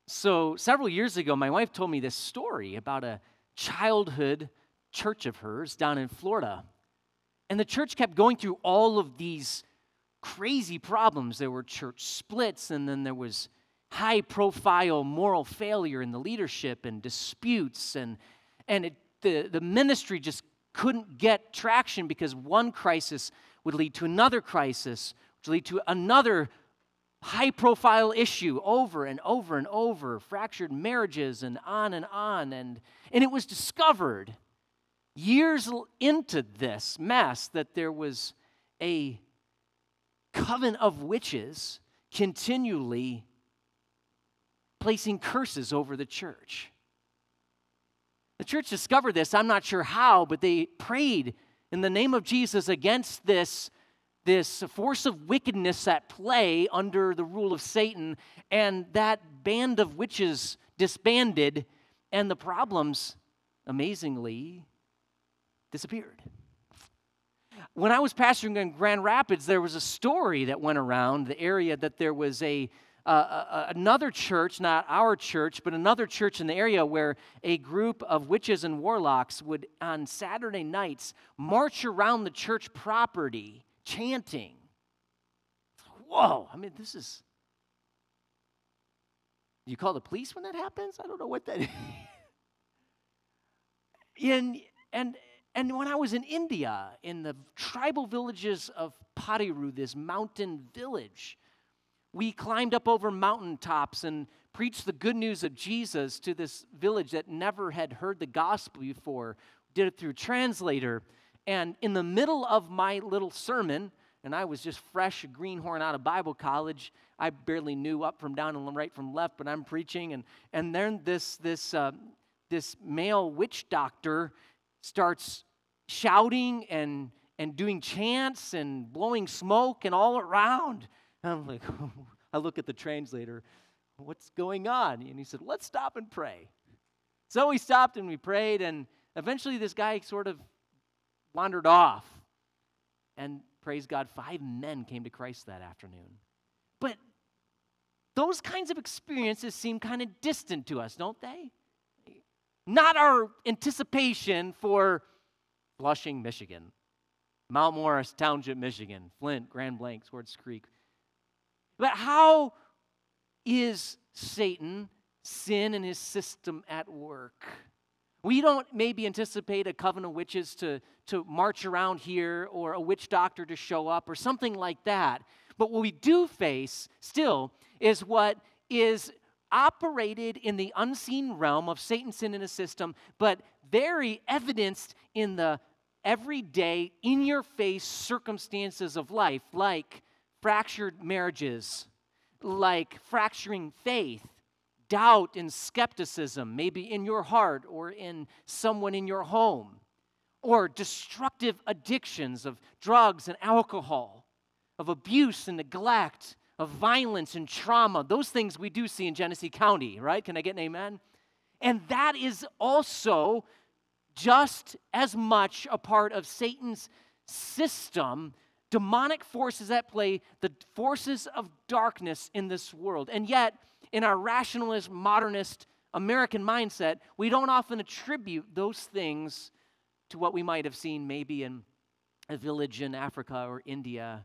So several years ago, my wife told me this story about a childhood church of hers down in Florida. And the church kept going through all of these crazy problems. There were church splits, and then there was high-profile moral failure in the leadership and disputes. The ministry just couldn't get traction because one crisis would lead to another crisis, which would lead to another high-profile issue over and over and over, fractured marriages and on and on. And it was discovered years into this mess that there was a coven of witches continually placing curses over the church. The church discovered this, I'm not sure how, but they prayed in the name of Jesus against this force of wickedness at play under the rule of Satan, and that band of witches disbanded, and the problems, amazingly, disappeared. When I was pastoring in Grand Rapids, there was a story that went around the area that there was another church, not our church, but another church in the area where a group of witches and warlocks would, on Saturday nights, march around the church property chanting. Whoa, I mean, this is... You call the police when that happens? I don't know what that is. And when I was in India, in the tribal villages of Padiru, this mountain village, we climbed up over mountaintops and preached the good news of Jesus to this village that never had heard the gospel before. Did it through a translator. And in the middle of my little sermon, and I was just fresh, a greenhorn out of Bible college, I barely knew up from down and right from left, but I'm preaching, and then this male witch doctor starts shouting and doing chants and blowing smoke and all around. And I'm like, I look at the translator, what's going on? And he said, let's stop and pray. So we stopped and we prayed, and eventually this guy sort of wandered off. And praise God, 5 men came to Christ that afternoon. But those kinds of experiences seem kind of distant to us, don't they? Not our anticipation for Flushing, Michigan, Mount Morris Township, Michigan, Flint, Grand Blanc, Swartz Creek. But how is Satan, sin, and his system at work? We don't maybe anticipate a coven of witches to march around here or a witch doctor to show up or something like that. But what we do face still is what is operated in the unseen realm of Satan, sin, and his system, but very evidenced in the everyday, in-your-face circumstances of life, like fractured marriages, like fracturing faith, doubt and skepticism, maybe in your heart or in someone in your home, or destructive addictions of drugs and alcohol, of abuse and neglect, of violence and trauma. Those things we do see in Genesee County, right? Can I get an amen? And that is also just as much a part of Satan's system, demonic forces at play, the forces of darkness in this world. And yet, in our rationalist, modernist, American mindset, we don't often attribute those things to what we might have seen maybe in a village in Africa or India.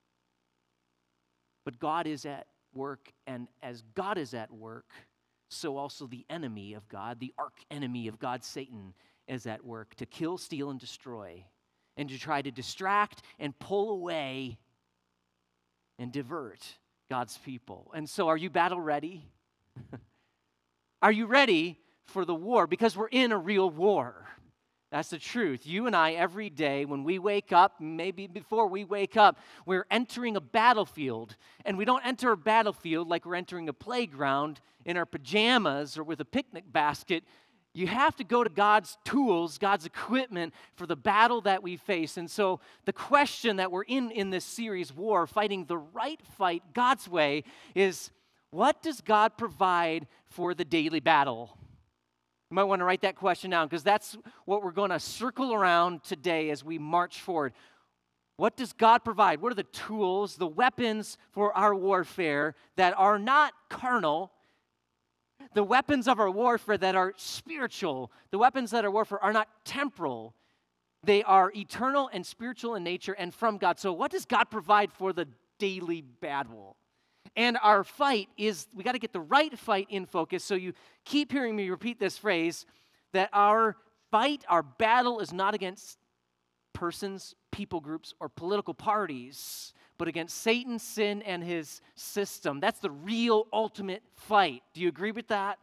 But God is at work, and as God is at work, so also the enemy of God, the arch-enemy of God, Satan, is at work to kill, steal, and destroy, and to try to distract and pull away and divert God's people. And so are you battle ready? Are you ready for the war? Because we're in a real war. That's the truth. You and I, every day when we wake up, maybe before we wake up, we're entering a battlefield. And we don't enter a battlefield like we're entering a playground in our pajamas or with a picnic basket. You have to go to God's tools, God's equipment for the battle that we face. And so the question that we're in this series, War, Fighting the Right Fight God's Way, is what does God provide for the daily battle? You might want to write that question down because that's what we're going to circle around today as we march forward. What does God provide? What are the tools, the weapons for our warfare that are not carnal, the weapons of our warfare that are spiritual, the weapons that are warfare are not temporal. They are eternal and spiritual in nature and from God. So what does God provide for the daily battle? And our fight is, we got to get the right fight in focus. So you keep hearing me repeat this phrase, that our fight, our battle is not against persons, people groups, or political parties, but against Satan, sin, and his system. That's the real ultimate fight. Do you agree with that?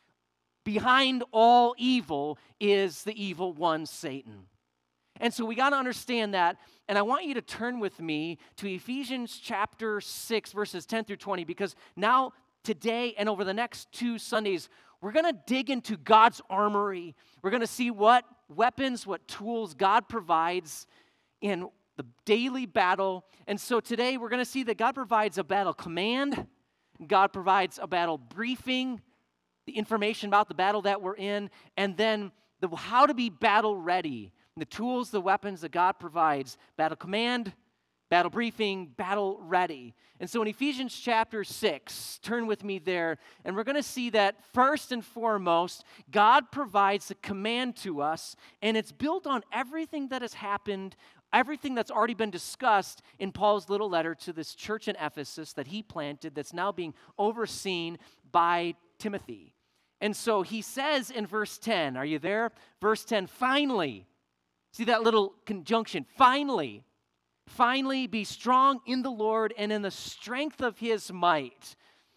Behind all evil is the evil one, Satan. And so we got to understand that, and I want you to turn with me to Ephesians chapter 6, verses 10 through 20, because now, today, and over the next 2 Sundays, we're going to dig into God's armory. We're going to see what weapons, what tools God provides in the daily battle. And so today, we're going to see that God provides a battle command, God provides a battle briefing, the information about the battle that we're in, and then how to be battle ready. The tools, the weapons that God provides, battle command, battle briefing, battle ready. And so in Ephesians chapter 6, turn with me there, and we're going to see that first and foremost, God provides a command to us, and it's built on everything that has happened, everything that's already been discussed in Paul's little letter to this church in Ephesus that he planted that's now being overseen by Timothy. And so he says in verse 10, are you there? Verse 10, finally. See that little conjunction, finally. Finally, be strong in the Lord and in the strength of his might.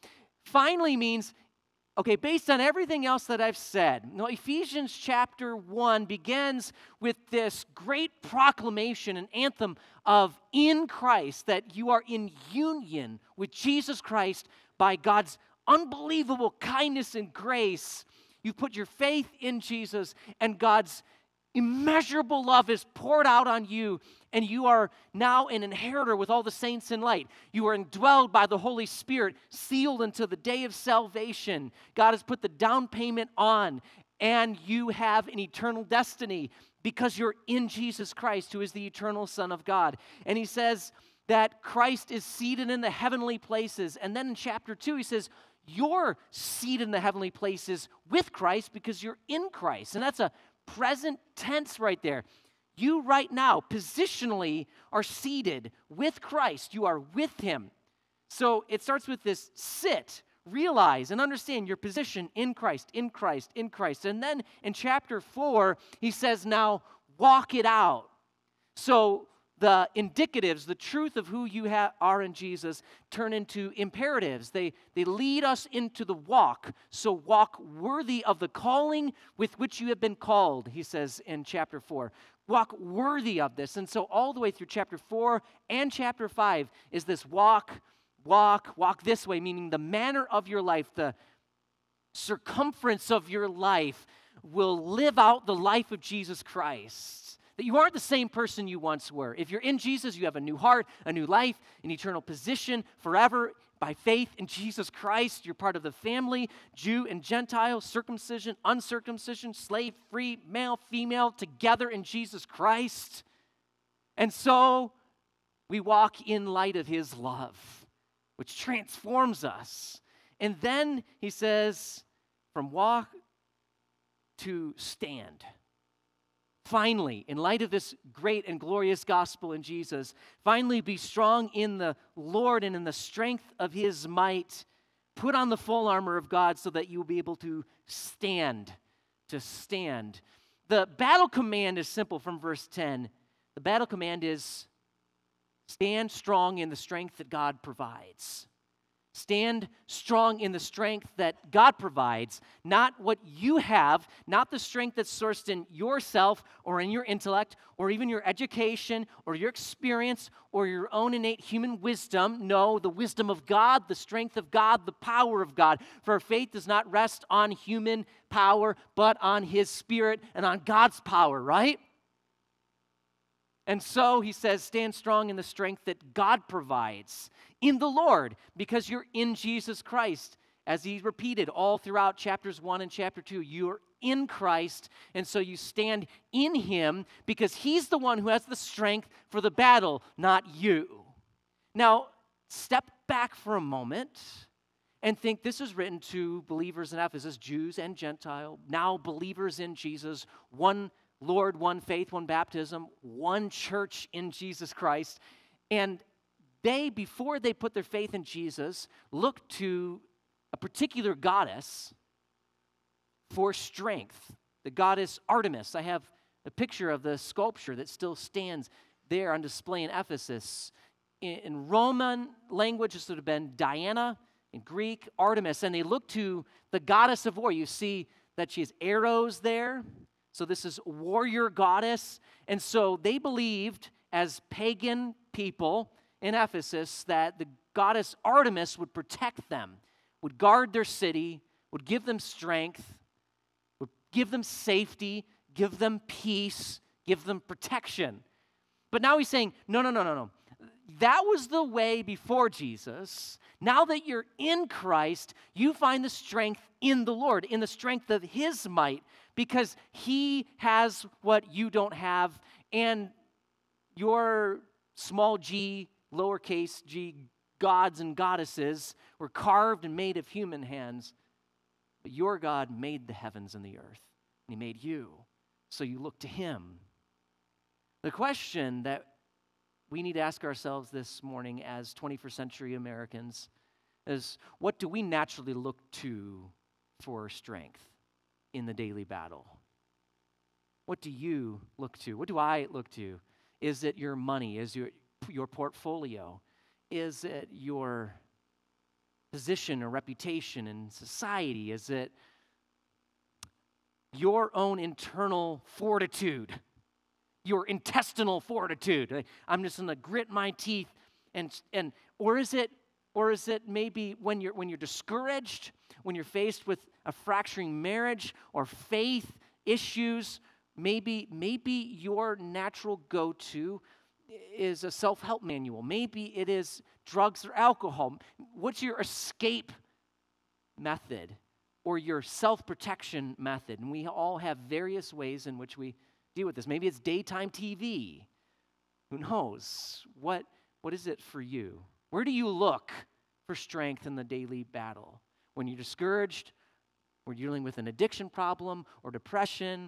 Finally means, okay, based on everything else that I've said, now Ephesians chapter 1 begins with this great proclamation, an anthem of in Christ, that you are in union with Jesus Christ by God's unbelievable kindness and grace. You put your faith in Jesus, and God's immeasurable love is poured out on you, and you are now an inheritor with all the saints in light. You are indwelled by the Holy Spirit, sealed until the day of salvation. God has put the down payment on, and you have an eternal destiny because you're in Jesus Christ, who is the eternal Son of God. And he says that Christ is seated in the heavenly places. And then in chapter 2, he says, you're seated in the heavenly places with Christ because you're in Christ. And that's a present tense right there. You right now, positionally, are seated with Christ. You are with him. So it starts with this sit, realize, and understand your position in Christ, in Christ, in Christ. And then in chapter 4, he says, now walk it out. So the indicatives, the truth of who you are in Jesus, turn into imperatives. They lead us into the walk. So walk worthy of the calling with which you have been called, he says in chapter 4. Walk worthy of this. And so all the way through chapter 4 and chapter 5 is this walk this way, meaning the manner of your life, the circumference of your life will live out the life of Jesus Christ. That you aren't the same person you once were. If you're in Jesus, you have a new heart, a new life, an eternal position forever by faith in Jesus Christ. You're part of the family, Jew and Gentile, circumcision, uncircumcision, slave, free, male, female, together in Jesus Christ. And so we walk in light of his love, which transforms us. And then he says, from walk to stand. Finally, in light of this great and glorious gospel in Jesus, finally be strong in the Lord and in the strength of his might. Put on the full armor of God so that you will be able to stand. The battle command is simple from verse 10. The battle command is stand strong in the strength that God provides. Stand strong in the strength that God provides, not what you have, not the strength that's sourced in yourself or in your intellect or even your education or your experience or your own innate human wisdom. No, the wisdom of God, the strength of God, the power of God. For our faith does not rest on human power, but on his Spirit and on God's power, right? And so he says, stand strong in the strength that God provides in the Lord, because you're in Jesus Christ. As he repeated all throughout chapters 1 and chapter 2, you're in Christ, and so you stand in him because he's the one who has the strength for the battle, not you. Now, step back for a moment and think this is written to believers in Ephesus, Jews and Gentile, now believers in Jesus, one Lord, one faith, one baptism, one church in Jesus Christ. And they, before they put their faith in Jesus, looked to a particular goddess for strength, the goddess Artemis. I have a picture of the sculpture that still stands there on display in Ephesus. In Roman language, this would have been Diana. In Greek, Artemis. And they look to the goddess of war. You see that she has arrows there. So this is warrior goddess. And so they believed, as pagan people in Ephesus, that the goddess Artemis would protect them, would guard their city, would give them strength, would give them safety, give them peace, give them protection. But now he's saying, no. That was the way before Jesus. Now that you're in Christ, you find the strength in the Lord, in the strength of His might, because He has what you don't have, and your small g, lowercase g, gods and goddesses were carved and made of human hands, but your God made the heavens and the earth, and He made you, so you look to Him. The question that we need to ask ourselves this morning as 21st century Americans is, what do we naturally look to for strength in the daily battle? What do you look to? What do I look to? Is it your money? Is it your portfolio? Is it your position or reputation in society? Is it your own internal fortitude? Your intestinal fortitude. I'm just going to grit my teeth, or is it maybe when you're discouraged, when you're faced with a fracturing marriage or faith issues, maybe your natural go-to is a self-help manual. Maybe it is drugs or alcohol. What's your escape method or your self-protection method? And we all have various ways in which we deal with this. Maybe it's daytime TV. Who knows? What is it for you? Where do you look for strength in the daily battle? When you're discouraged, or dealing with an addiction problem, or depression,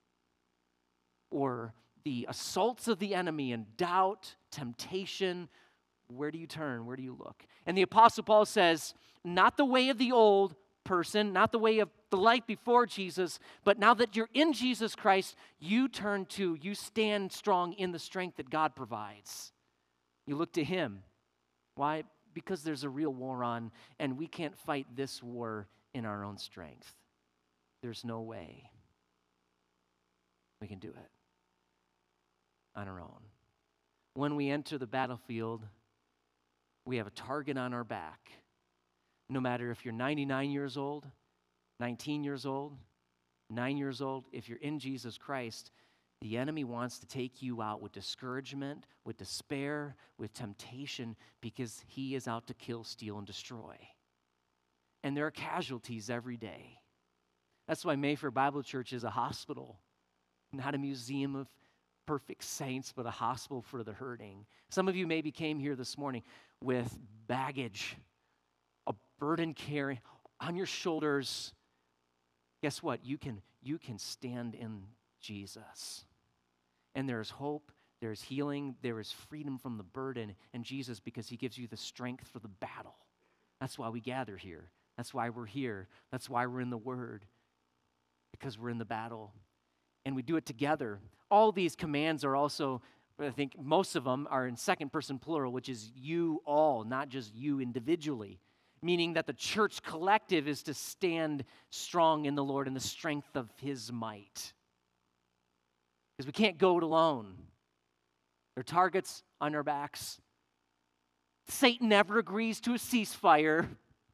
or the assaults of the enemy and doubt, temptation, where do you turn? Where do you look? And the Apostle Paul says, not the way of the old person, not the way of the life before Jesus, but now that you're in Jesus Christ, you stand strong in the strength that God provides. You look to Him. Why? Because there's a real war on, and we can't fight this war in our own strength. There's no way we can do it on our own. When we enter the battlefield, we have a target on our back. No matter if you're 99 years old, 19 years old, 9 years old, if you're in Jesus Christ, the enemy wants to take you out with discouragement, with despair, with temptation, because he is out to kill, steal, and destroy. And there are casualties every day. That's why Mayfair Bible Church is a hospital, not a museum of perfect saints, but a hospital for the hurting. Some of you maybe came here this morning with baggage, a burden carrying on your shoulders. Guess what? You can stand in Jesus. And there is hope, there is healing, there is freedom from the burden in Jesus, because He gives you the strength for the battle. That's why we gather here. That's why we're here. That's why we're in the Word, because we're in the battle. And we do it together. All these commands are also, I think most of them are in second person plural, which is you all, not just you individually. Meaning that the church collective is to stand strong in the Lord in the strength of His might. Because we can't go it alone. There are targets on our backs. Satan never agrees to a ceasefire.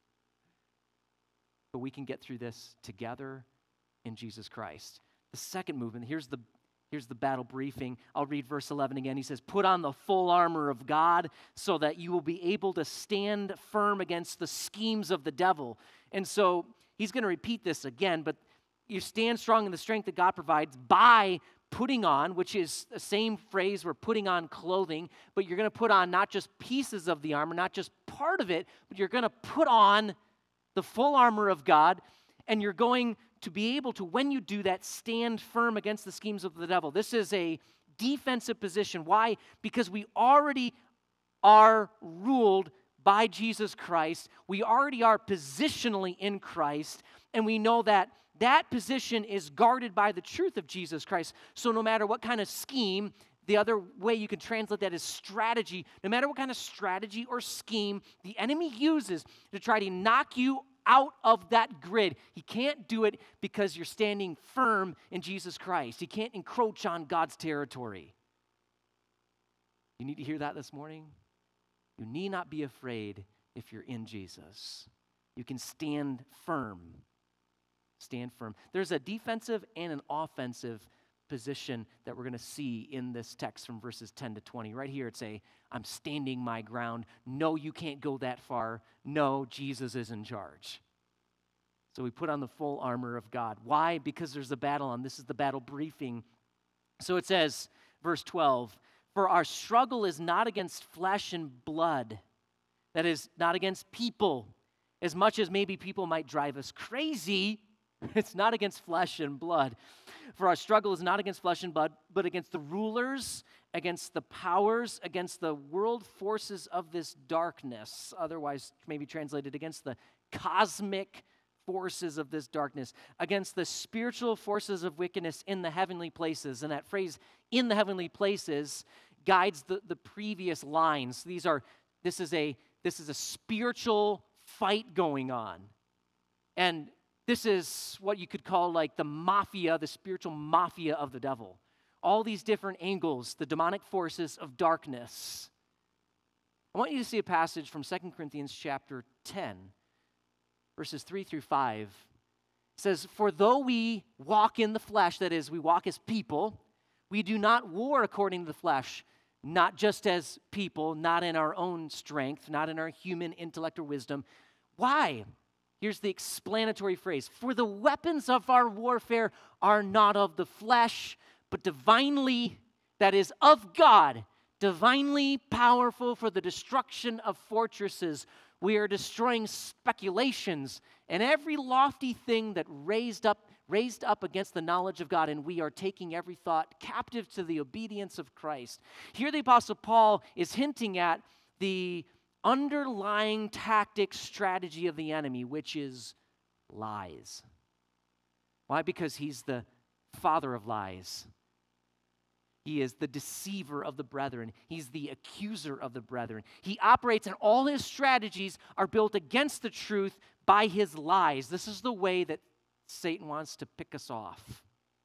But we can get through this together in Jesus Christ. The second movement, here's the battle briefing. I'll read verse 11 again. He says, put on the full armor of God so that you will be able to stand firm against the schemes of the devil. And so he's going to repeat this again, but you stand strong in the strength that God provides by putting on, which is the same phrase, we're putting on clothing, but you're going to put on not just pieces of the armor, not just part of it, but you're going to put on the full armor of God, and you're going to be able to, when you do that, stand firm against the schemes of the devil. This is a defensive position. Why? Because we already are ruled by Jesus Christ. We already are positionally in Christ, and we know that that position is guarded by the truth of Jesus Christ. So no matter what kind of scheme, the other way you can translate that is strategy, no matter what kind of strategy or scheme the enemy uses to try to knock you out of that grid, he can't do it because you're standing firm in Jesus Christ. He can't encroach on God's territory. You need to hear that this morning? You need not be afraid if you're in Jesus. You can stand firm. Stand firm. There's a defensive and an offensive position that we're going to see in this text from verses 10 to 20. Right here it's I'm standing my ground. No, you can't go that far. No, Jesus is in charge. So we put on the full armor of God. Why? Because there's a battle on. This is the battle briefing. So it says, verse 12, for our struggle is not against flesh and blood. That is, not against people. As much as maybe people might drive us crazy, it's not against flesh and blood. For our struggle is not against flesh and blood, but against the rulers, against the powers, against the world forces of this darkness. Otherwise, maybe translated against the cosmic forces of this darkness, against the spiritual forces of wickedness in the heavenly places. And that phrase, in the heavenly places, guides the previous lines. This is a spiritual fight going on. And this is what you could call like the mafia, the spiritual mafia of the devil. All these different angles, the demonic forces of darkness. I want you to see a passage from 2 Corinthians chapter 10, verses 3 through 5. It says, for though we walk in the flesh, that is, we walk as people, we do not war according to the flesh, not just as people, not in our own strength, not in our human intellect or wisdom. Why? Here's the explanatory phrase. For the weapons of our warfare are not of the flesh, but divinely, that is, of God, divinely powerful for the destruction of fortresses. We are destroying speculations and every lofty thing that raised up against the knowledge of God, and we are taking every thought captive to the obedience of Christ. Here the Apostle Paul is hinting at the underlying tactic strategy of the enemy, which is lies. Why? Because he's the father of lies. He is the deceiver of the brethren. He's the accuser of the brethren. He operates, and all his strategies are built against the truth by his lies. This is the way that Satan wants to pick us off.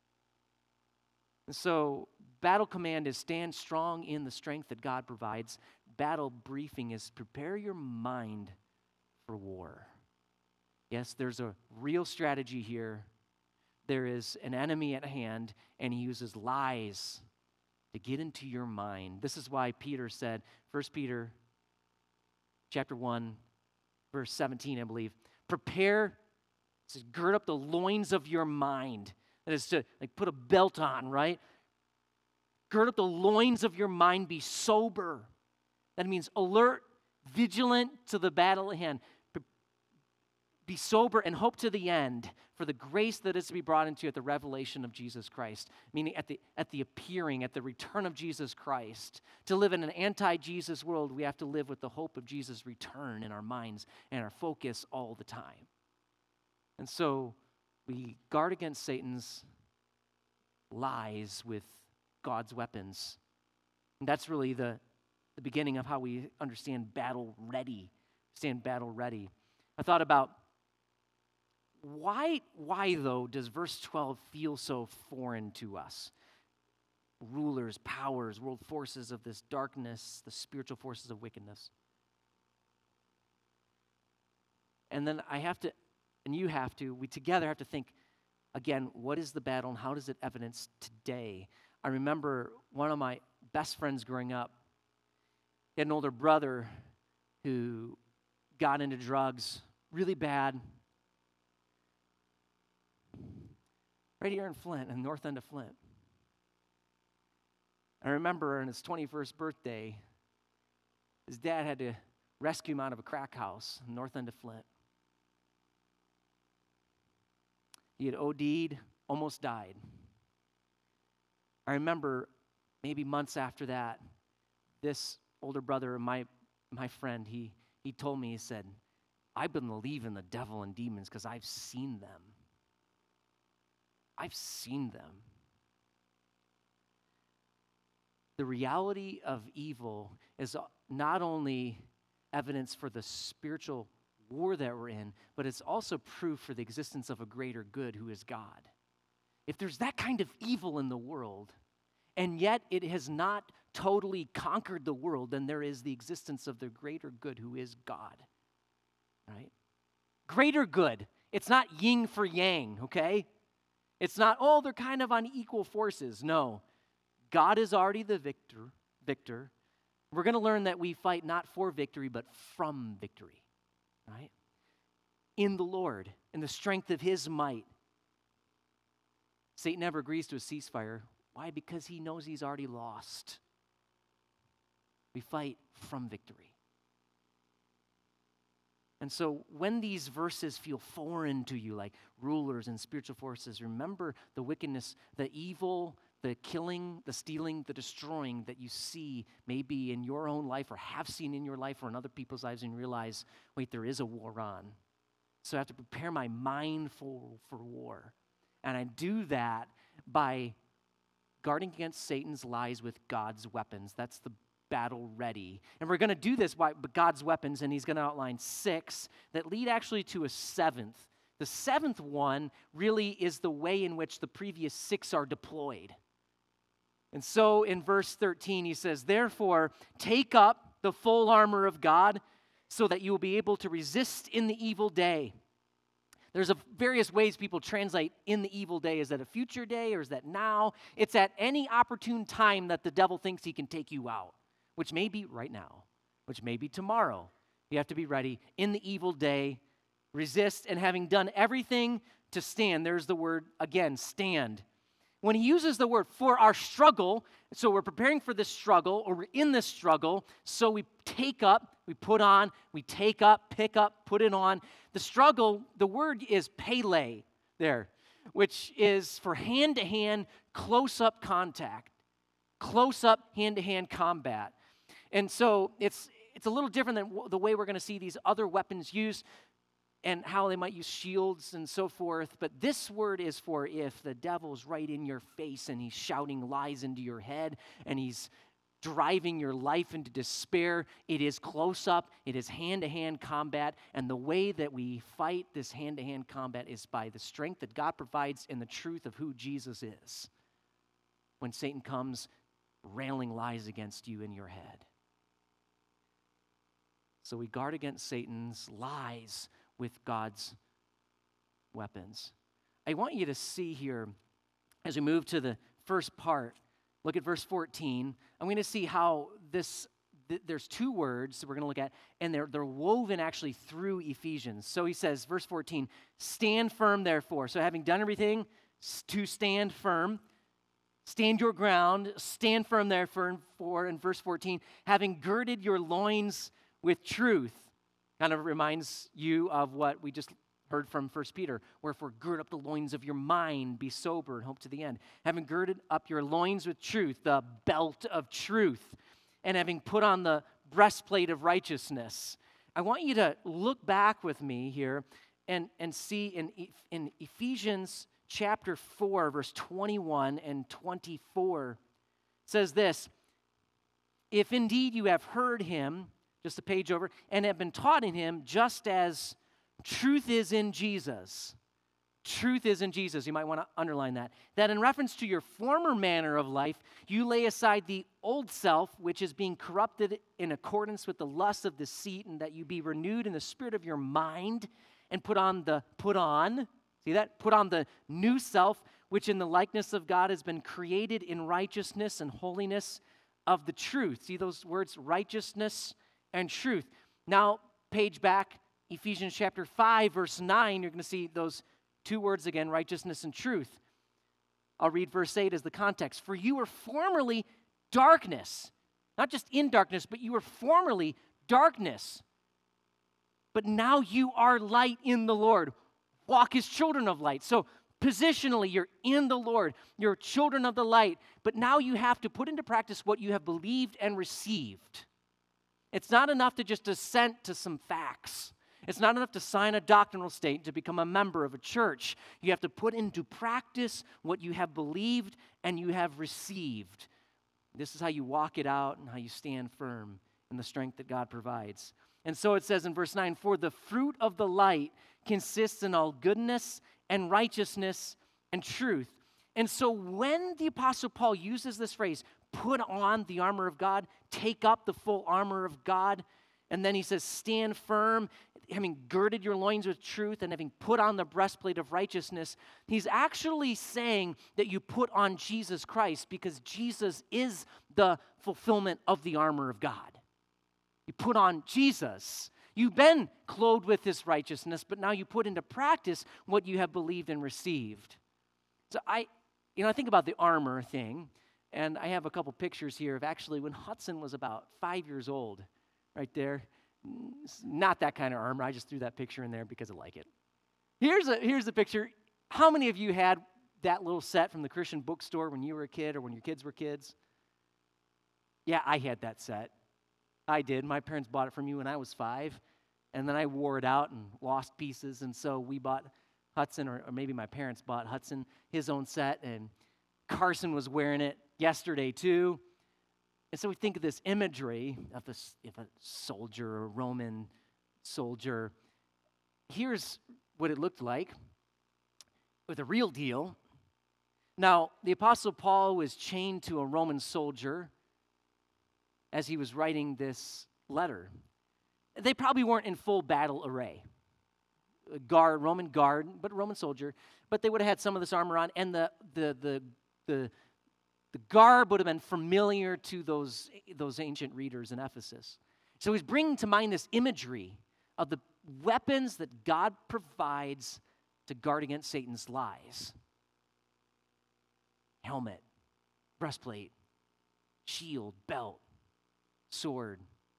And so, battle command is stand strong in the strength that God provides. Battle briefing is prepare your mind for war. Yes, there's a real strategy here. There is an enemy at hand, and he uses lies to get into your mind. This is why Peter said, 1 Peter chapter 1, verse 17, I believe, prepare, says, gird up the loins of your mind. That is to put a belt on, right? Gird up the loins of your mind, be sober. That means alert, vigilant to the battle at hand. Be sober and hope to the end for the grace that is to be brought into you at the revelation of Jesus Christ, meaning at the appearing, at the return of Jesus Christ. To live in an anti-Jesus world, we have to live with the hope of Jesus' return in our minds and our focus all the time. And so we guard against Satan's lies with God's weapons. And that's really the beginning of how we understand battle ready. Stand battle ready. I thought about why though does verse 12 feel so foreign to us? Rulers, powers, world forces of this darkness, the spiritual forces of wickedness. And then I have to, and you have to, we together have to think, again, what is the battle and how does it evidence today? I remember one of my best friends growing up, he had an older brother who got into drugs really bad. Right here in Flint, in the north end of Flint. I remember on his 21st birthday, his dad had to rescue him out of a crack house in the north end of Flint. He had OD'd, almost died. I remember maybe months after that, this older brother, my friend, he told me, he said, I believe in the devil and demons because I've seen them. I've seen them. The reality of evil is not only evidence for the spiritual war that we're in, but it's also proof for the existence of a greater good who is God. If there's that kind of evil in the world, and yet it has not totally conquered the world, then there is the existence of the greater good who is God. Right? Greater good. It's not yin for yang, okay? It's not, they're kind of on equal forces. No. God is already the victor. We're going to learn that we fight not for victory, but from victory. Right? In the Lord, in the strength of his might. Satan never agrees to a ceasefire. Why? Because he knows he's already lost. We fight from victory. And so when these verses feel foreign to you, like rulers and spiritual forces, remember the wickedness, the evil, the killing, the stealing, the destroying that you see maybe in your own life or have seen in your life or in other people's lives, and realize, wait, there is a war on. So I have to prepare my mind for war. And I do that by guarding against Satan's lies with God's weapons. That's the battle ready. And we're going to do this by God's weapons, and he's going to outline 6 that lead actually to a 7th. The 7th one really is the way in which the previous 6 are deployed. And so in verse 13, he says, therefore, take up the full armor of God so that you will be able to resist in the evil day. There's various ways people translate in the evil day. Is that a future day or is that now? It's at any opportune time that the devil thinks he can take you out, which may be right now, which may be tomorrow. You have to be ready in the evil day, resist, and having done everything to stand. There's the word, again, stand. When he uses the word for our struggle, so we're preparing for this struggle, or we're in this struggle, so we take up, we put on, we take up, pick up, put it on. The struggle, the word is pele there, which is for hand-to-hand, close-up contact, close-up, hand-to-hand combat. And so it's a little different than the way we're going to see these other weapons used and how they might use shields and so forth. But this word is for if the devil's right in your face and he's shouting lies into your head and he's driving your life into despair. It is close up. It is hand-to-hand combat. And the way that we fight this hand-to-hand combat is by the strength that God provides in the truth of who Jesus is. When Satan comes railing lies against you in your head. So we guard against Satan's lies with God's weapons. I want you to see here, as we move to the first part, look at verse 14. I'm going to see how there's 2 words that we're going to look at, and they're woven actually through Ephesians. So he says, verse 14, stand firm therefore. So having done everything to stand firm, stand your ground, stand firm therefore, in verse 14, having girded your loins with truth. Kind of reminds you of what we just heard from 1 Peter. Wherefore, gird up the loins of your mind, be sober, and hope to the end. Having girded up your loins with truth, the belt of truth, and having put on the breastplate of righteousness. I want you to look back with me here and see in Ephesians chapter 4, verse 21 and 24, it says this, if indeed you have heard him, just a page over, and have been taught in him, just as truth is in Jesus. Truth is in Jesus. You might want to underline that. That in reference to your former manner of life, you lay aside the old self, which is being corrupted in accordance with the lust of deceit, and that you be renewed in the spirit of your mind, and put on, see that? Put on the new self, which in the likeness of God has been created in righteousness and holiness of the truth. See those words, righteousness and truth. Now, page back, Ephesians chapter 5, verse 9, you're going to see those 2 words again, righteousness and truth. I'll read verse 8 as the context. For you were formerly darkness, not just in darkness, but you were formerly darkness. But now you are light in the Lord. Walk as children of light. So Positionally, you're in the Lord. You're children of the light. But now you have to put into practice what you have believed and received. It's not enough to just assent to some facts. It's not enough to sign a doctrinal statement to become a member of a church. You have to put into practice what you have believed and you have received. This is how you walk it out and how you stand firm in the strength that God provides. And so it says in verse 9, for the fruit of the light consists in all goodness and righteousness and truth. And so when the Apostle Paul uses this phrase, put on the armor of God, take up the full armor of God, and then he says, stand firm, having girded your loins with truth and having put on the breastplate of righteousness, he's actually saying that you put on Jesus Christ because Jesus is the fulfillment of the armor of God. You put on Jesus. You've been clothed with this righteousness, but now you put into practice what you have believed and received. So I think about the armor thing, and I have a couple pictures here of actually when Hudson was about 5 years old, right there. It's not that kind of armor. I just threw that picture in there because I like it. Here's the picture. How many of you had that little set from the Christian bookstore when you were a kid or when your kids were kids? Yeah, I had that set. I did. My parents bought it for me when I was 5, and then I wore it out and lost pieces, and so we bought Hudson, or maybe my parents bought Hudson his own set, and Carson was wearing it yesterday too. And so we think of this imagery of a soldier, or a Roman soldier. Here's what it looked like with a real deal. Now, the Apostle Paul was chained to a Roman soldier as he was writing this letter. They probably weren't in full battle array. Roman guard, but Roman soldier. But they would have had some of this armor on, and the garb would have been familiar to those ancient readers in Ephesus. So he's bringing to mind this imagery of the weapons that God provides to guard against Satan's lies. Helmet, breastplate, shield, belt, sword,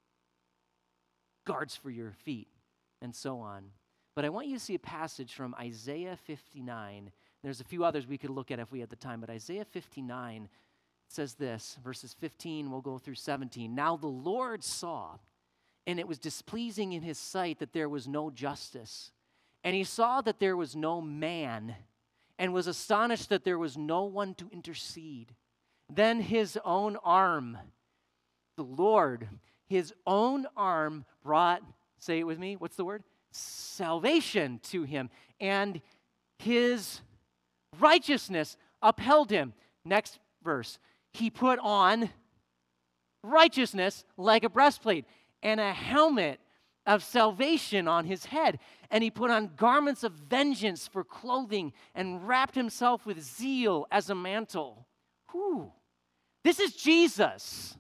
guards for your feet, and so on. But I want you to see a passage from Isaiah 59. There's a few others we could look at if we had the time, but Isaiah 59 says this, verses 15, we'll go through 17. Now the Lord saw, and it was displeasing in his sight that there was no justice. And he saw that there was no man, and was astonished that there was no one to intercede. Then his own arm, the Lord, his own arm brought, say it with me, what's the word? Salvation to him, and his righteousness upheld him. Next verse. He put on righteousness like a breastplate and a helmet of salvation on his head. And he put on garments of vengeance for clothing and wrapped himself with zeal as a mantle. Whew. This is Jesus.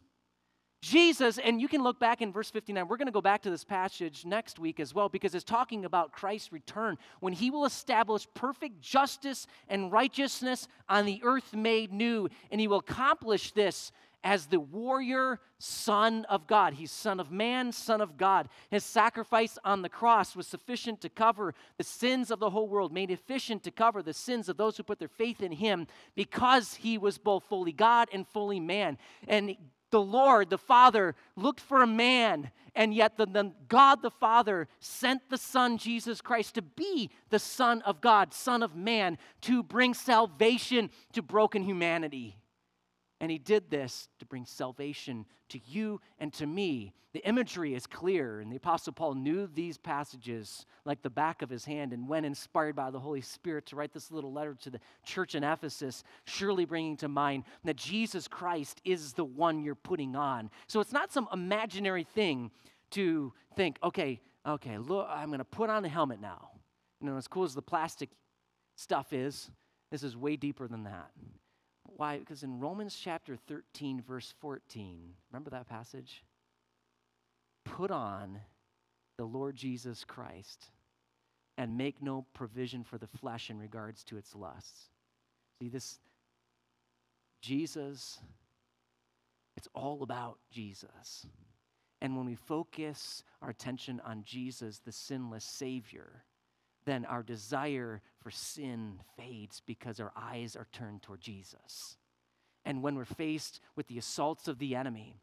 Jesus, and you can look back in verse 59. We're going to go back to this passage next week as well because it's talking about Christ's return when he will establish perfect justice and righteousness on the earth made new. And he will accomplish this as the warrior Son of God. He's Son of Man, Son of God. His sacrifice on the cross was sufficient to cover the sins of the whole world, made efficient to cover the sins of those who put their faith in him because he was both fully God and fully man. And the Lord, the Father, looked for a man, and yet the God the Father sent the Son, Jesus Christ, to be the Son of God, Son of Man, to bring salvation to broken humanity. And he did this to bring salvation to you and to me. The imagery is clear, and the Apostle Paul knew these passages like the back of his hand, and when inspired by the Holy Spirit to write this little letter to the church in Ephesus, surely bringing to mind that Jesus Christ is the one you're putting on. So it's not some imaginary thing to think, okay, look, I'm going to put on a helmet now. You know, as cool as the plastic stuff is, this is way deeper than that. Why? Because in Romans chapter 13, verse 14, remember that passage? Put on the Lord Jesus Christ and make no provision for the flesh in regards to its lusts. See, this Jesus, it's all about Jesus. And when we focus our attention on Jesus, the sinless Savior, then our desire for sin fades because our eyes are turned toward Jesus. And when we're faced with the assaults of the enemy,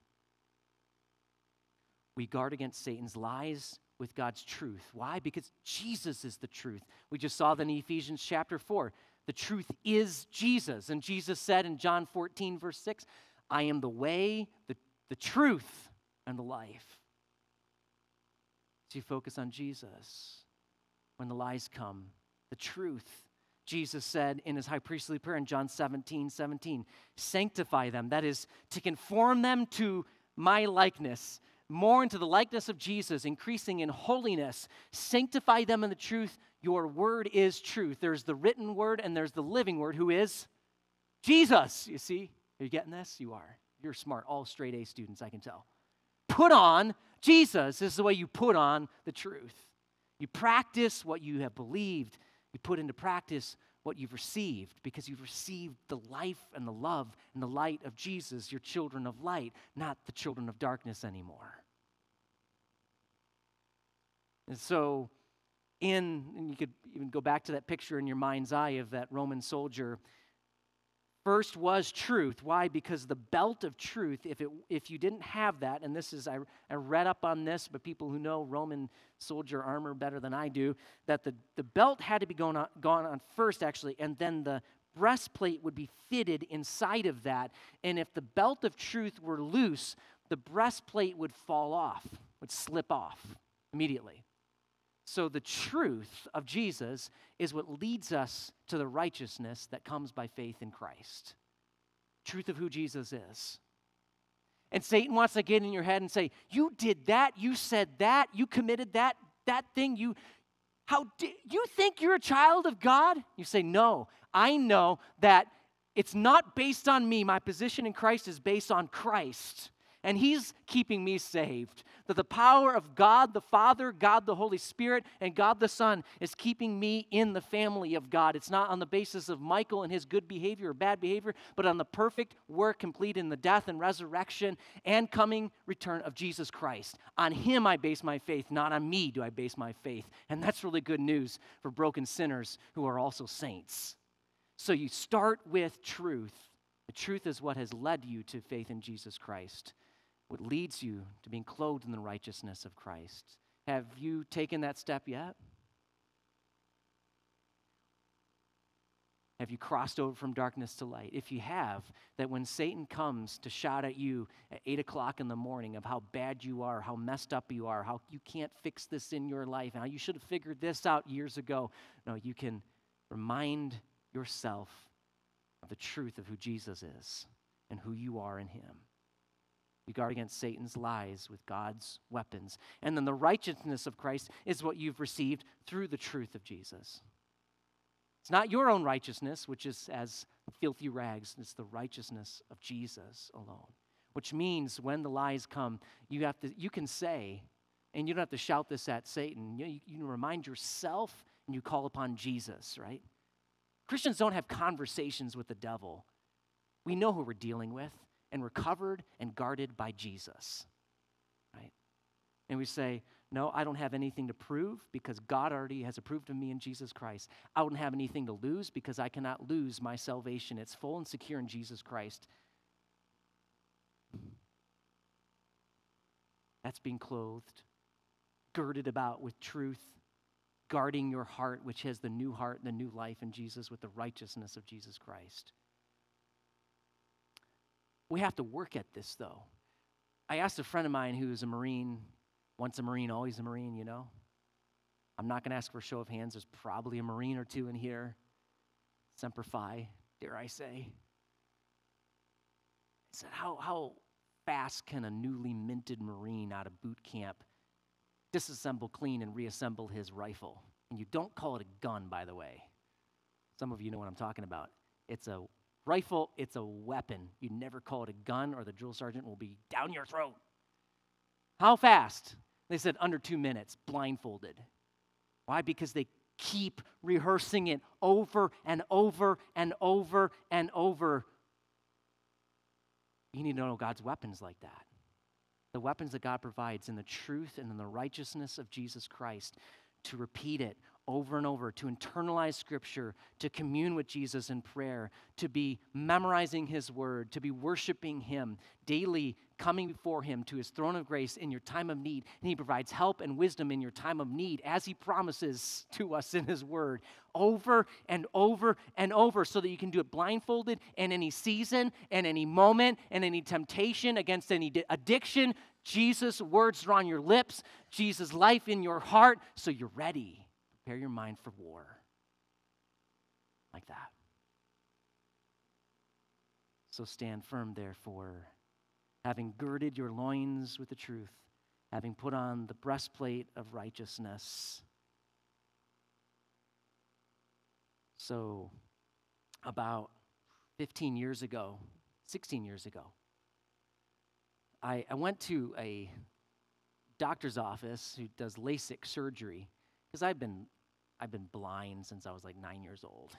we guard against Satan's lies with God's truth. Why? Because Jesus is the truth. We just saw that in Ephesians chapter 4. The truth is Jesus. And Jesus said in John 14, verse 6, I am the way, the truth, and the life. So you focus on Jesus when the lies come, the truth. Jesus said in his high priestly prayer in John 17:17, sanctify them, that is, to conform them to my likeness, more into the likeness of Jesus, increasing in holiness. Sanctify them in the truth. Your word is truth. There's the written word and there's the living word, who is Jesus. You see? Are you getting this? You are. You're smart. All straight A students, I can tell. Put on Jesus. This is the way you put on the truth. You practice what you have believed. You put into practice what you've received, because you've received the life and the love and the light of Jesus. You're children of light, not the children of darkness anymore. And so, and you could even go back to that picture in your mind's eye of that Roman soldier. First was truth. Why? Because the belt of truth, if you didn't have that, and this is, I read up on this, but people who know Roman soldier armor better than I do, that the belt had to be gone on first, actually, and then the breastplate would be fitted inside of that. And if the belt of truth were loose, the breastplate would fall off, would slip off immediately. So the truth of Jesus is what leads us to the righteousness that comes by faith in Christ. Truth of who Jesus is. And Satan wants to get in your head and say, you did that, you said that, you committed that thing, you think you're a child of God? You say, no, I know that it's not based on me. My position in Christ is based on Christ. And he's keeping me saved. That the power of God the Father, God the Holy Spirit, and God the Son is keeping me in the family of God. It's not on the basis of Michael and his good behavior or bad behavior, but on the perfect work complete in the death and resurrection and coming return of Jesus Christ. On him I base my faith, not on me do I base my faith. And that's really good news for broken sinners who are also saints. So you start with truth. The truth is what has led you to faith in Jesus Christ. What leads you to being clothed in the righteousness of Christ. Have you taken that step yet? Have you crossed over from darkness to light? If you have, that when Satan comes to shout at you at 8 o'clock in the morning of how bad you are, how messed up you are, how you can't fix this in your life, how you should have figured this out years ago, no, you can remind yourself of the truth of who Jesus is and who you are in him. You guard against Satan's lies with God's weapons. And then the righteousness of Christ is what you've received through the truth of Jesus. It's not your own righteousness, which is as filthy rags. It's the righteousness of Jesus alone. Which means when the lies come, you can say, and you don't have to shout this at Satan. You remind yourself and you call upon Jesus, right? Christians don't have conversations with the devil. We know who we're dealing with. And we're covered and guarded by Jesus, right? And we say, no, I don't have anything to prove because God already has approved of me in Jesus Christ. I don't have anything to lose because I cannot lose my salvation. It's full and secure in Jesus Christ. That's being clothed, girded about with truth, guarding your heart, which has the new heart and the new life in Jesus with the righteousness of Jesus Christ. We have to work at this, though. I asked a friend of mine who's a Marine, once a Marine, always a Marine, you know. I'm not going to ask for a show of hands. There's probably a Marine or two in here. Semper Fi, dare I say. I said, how fast can a newly minted Marine out of boot camp disassemble, clean, and reassemble his rifle? And you don't call it a gun, by the way. Some of you know what I'm talking about. It's a rifle, it's a weapon. You never call it a gun or the drill sergeant will be down your throat. How fast? They said under 2 minutes, blindfolded. Why? Because they keep rehearsing it over and over and over and over. You need to know God's weapons like that. The weapons that God provides in the truth and in the righteousness of Jesus Christ, to repeat it over and over, to internalize Scripture, to commune with Jesus in prayer, to be memorizing His Word, to be worshiping Him, daily coming before Him to His throne of grace in your time of need. And He provides help and wisdom in your time of need, as He promises to us in His Word, over and over and over, so that you can do it blindfolded in any season, and any moment, and any temptation, against any addiction. Jesus' words are on your lips, Jesus' life in your heart, so you're ready. Prepare your mind for war. Like that. So stand firm, therefore, having girded your loins with the truth, having put on the breastplate of righteousness. So, about 15 years ago, 16 years ago, I went to a doctor's office who does LASIK surgery, because I've been blind since I was like 9 years old.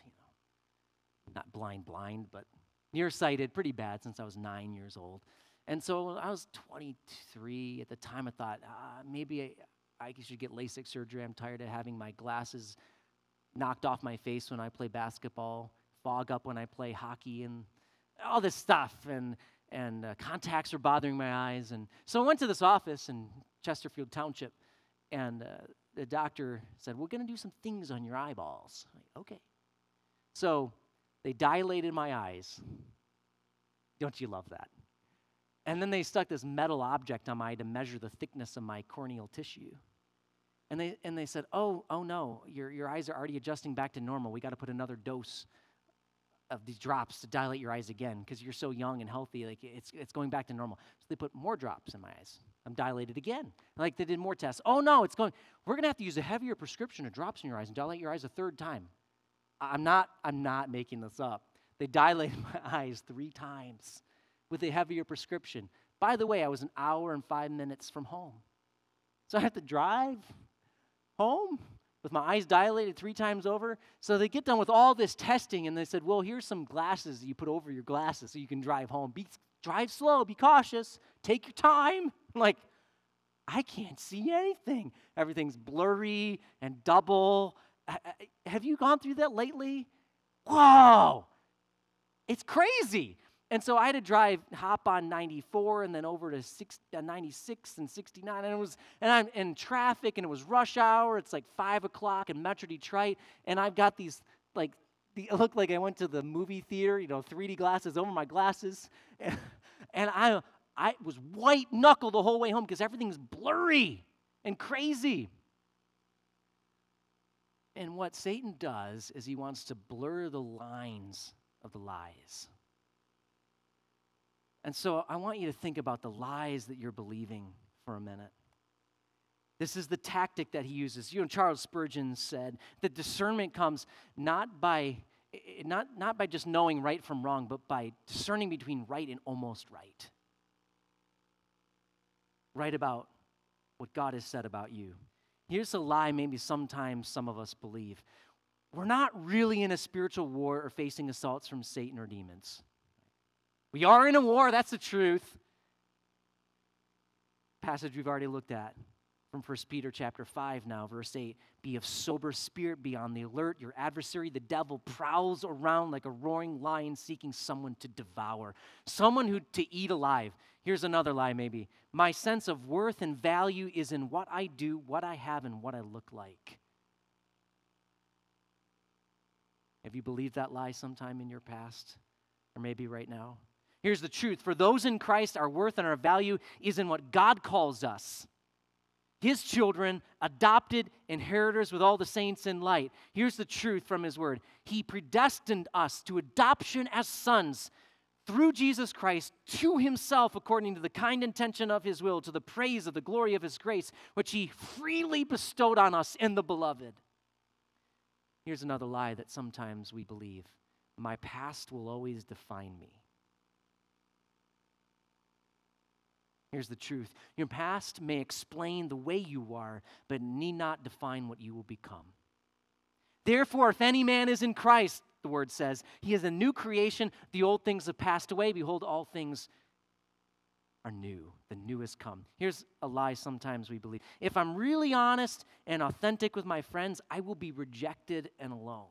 Not blind, but nearsighted, pretty bad since I was 9 years old. And so I was 23 at the time. I thought maybe I should get LASIK surgery. I'm tired of having my glasses knocked off my face when I play basketball, fog up when I play hockey, and all this stuff. And contacts are bothering my eyes. And so I went to this office in Chesterfield Township, and the doctor said, "We're going to do some things on your eyeballs." I'm like, okay. So they dilated my eyes. Don't you love that? And then they stuck this metal object on my eye to measure the thickness of my corneal tissue. And they said, oh no, your eyes are already adjusting back to normal. We got to put another dose of these drops to dilate your eyes again, because you're so young and healthy. Like it's going back to normal. So they put more drops in my eyes. I'm dilated again. Like they did more tests. Oh no, we're gonna have to use a heavier prescription of drops in your eyes and dilate your eyes a third time. I'm not making this up. They dilated my eyes 3 times with a heavier prescription. By the way, I was an hour and 5 minutes from home. So I have to drive home with my eyes dilated 3 times over. So they get done with all this testing, and they said, well, here's some glasses that you put over your glasses so you can drive home. Drive slow, be cautious, take your time. I'm like, I can't see anything. Everything's blurry and double. Have you gone through that lately? Whoa, it's crazy. And so I had to hop on 94 and then over to 96 and 69. And I'm in traffic, and it was rush hour. It's like 5 o'clock in Metro Detroit. And I've got these, it looked like I went to the movie theater, 3D glasses over my glasses. And I was white knuckle the whole way home because everything's blurry and crazy. And what Satan does is he wants to blur the lines of the lies. And so I want you to think about the lies that you're believing for a minute. This is the tactic that he uses. Charles Spurgeon said that discernment comes not by just knowing right from wrong, but by discerning between right and almost right. Right about what God has said about you. Here's a lie maybe sometimes some of us believe. We're not really in a spiritual war or facing assaults from Satan or demons. We are in a war, that's the truth. Passage we've already looked at from 1 Peter chapter 5 now, verse 8. Be of sober spirit, be on the alert. Your adversary, the devil, prowls around like a roaring lion seeking someone to devour, someone to eat alive. Here's another lie maybe. My sense of worth and value is in what I do, what I have, and what I look like. Have you believed that lie sometime in your past? Or maybe right now? Here's the truth. For those in Christ, our worth and our value is in what God calls us. His children, adopted inheritors with all the saints in light. Here's the truth from His word. He predestined us to adoption as sons through Jesus Christ to Himself according to the kind intention of His will, to the praise of the glory of His grace, which He freely bestowed on us in the Beloved. Here's another lie that sometimes we believe. My past will always define me. Here's the truth. Your past may explain the way you are, but need not define what you will become. Therefore, if any man is in Christ, the word says, he is a new creation. The old things have passed away. Behold, all things are new. The new has come. Here's a lie sometimes we believe. If I'm really honest and authentic with my friends, I will be rejected and alone.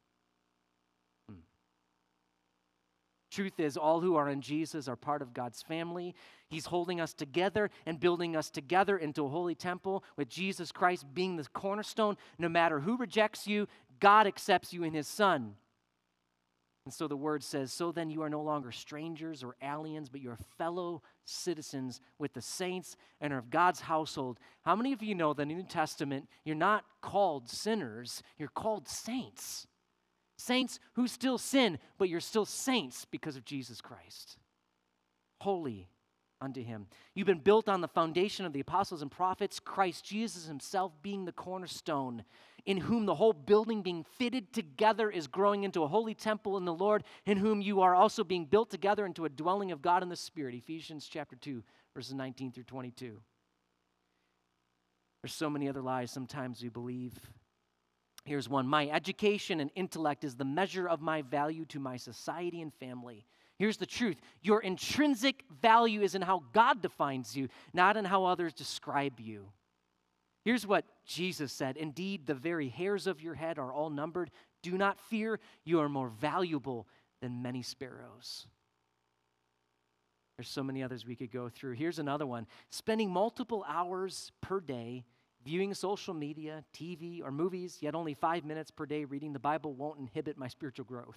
Truth is, all who are in Jesus are part of God's family. He's holding us together and building us together into a holy temple with Jesus Christ being the cornerstone. No matter who rejects you, God accepts you in his Son. And so the word says, so then you are no longer strangers or aliens, but you're fellow citizens with the saints and are of God's household. How many of you know that in the New Testament, you're not called sinners, you're called saints? Saints who still sin, but you're still saints because of Jesus Christ. Holy unto him. You've been built on the foundation of the apostles and prophets, Christ Jesus himself being the cornerstone, in whom the whole building being fitted together is growing into a holy temple in the Lord, in whom you are also being built together into a dwelling of God in the Spirit. Ephesians chapter 2, verses 19 through 22. There's so many other lies sometimes we believe. Here's one. My education and intellect is the measure of my value to my society and family. Here's the truth. Your intrinsic value is in how God defines you, not in how others describe you. Here's what Jesus said. Indeed, the very hairs of your head are all numbered. Do not fear. You are more valuable than many sparrows. There's so many others we could go through. Here's another one. Spending multiple hours per day viewing social media, TV, or movies, yet only 5 minutes per day reading the Bible won't inhibit my spiritual growth.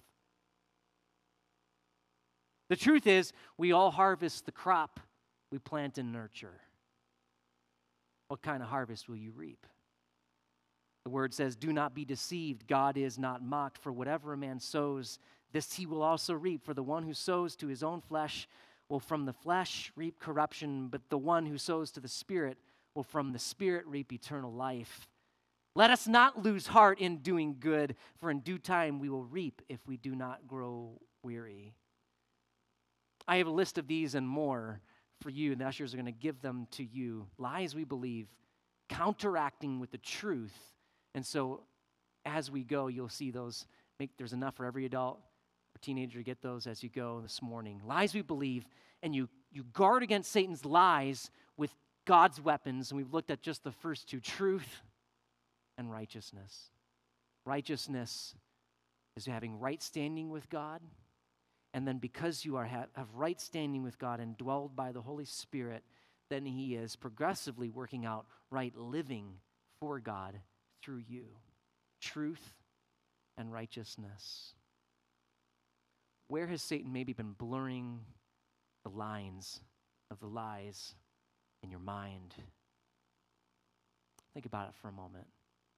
The truth is, we all harvest the crop we plant and nurture. What kind of harvest will you reap? The word says, do not be deceived. God is not mocked. For whatever a man sows, this he will also reap. For the one who sows to his own flesh will from the flesh reap corruption, but the one who sows to the Spirit will from the Spirit reap eternal life. Let us not lose heart in doing good, for in due time we will reap if we do not grow weary. I have a list of these and more for you, and the ushers are going to give them to you. Lies we believe, counteracting with the truth. And so as we go, you'll see those. There's enough for every adult or teenager to get those as you go this morning. Lies we believe, and you guard against Satan's lies with God's weapons, and we've looked at just the first two, truth and righteousness. Righteousness is having right standing with God, and then because you have right standing with God and dwelled by the Holy Spirit, then he is progressively working out right living for God through you. Truth and righteousness. Where has Satan maybe been blurring the lines of the lies in your mind? Think about it for a moment.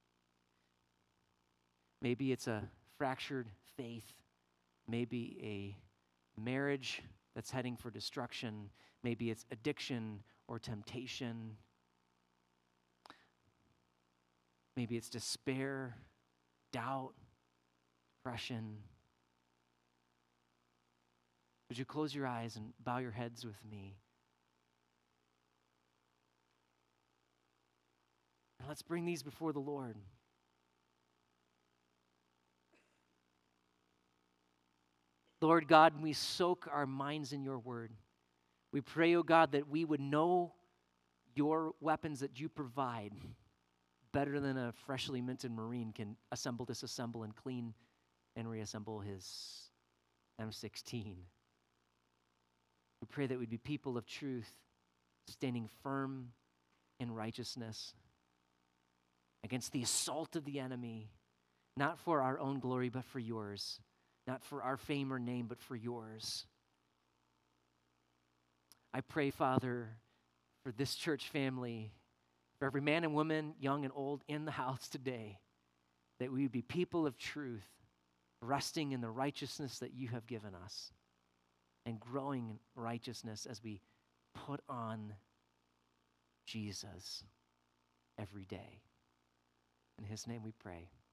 Maybe it's a fractured faith. Maybe a marriage that's heading for destruction. Maybe it's addiction or temptation. Maybe it's despair, doubt, depression. Would you close your eyes and bow your heads with me? Let's bring these before the Lord. Lord God, we soak our minds in your word. We pray, oh God, that we would know your weapons that you provide better than a freshly minted Marine can assemble, disassemble, and clean and reassemble his M16. We pray that we'd be people of truth, standing firm in righteousness against the assault of the enemy, not for our own glory, but for yours. Not for our fame or name, but for yours. I pray, Father, for this church family, for every man and woman, young and old, in the house today, that we would be people of truth, resting in the righteousness that you have given us, and growing in righteousness as we put on Jesus every day. In his name we pray.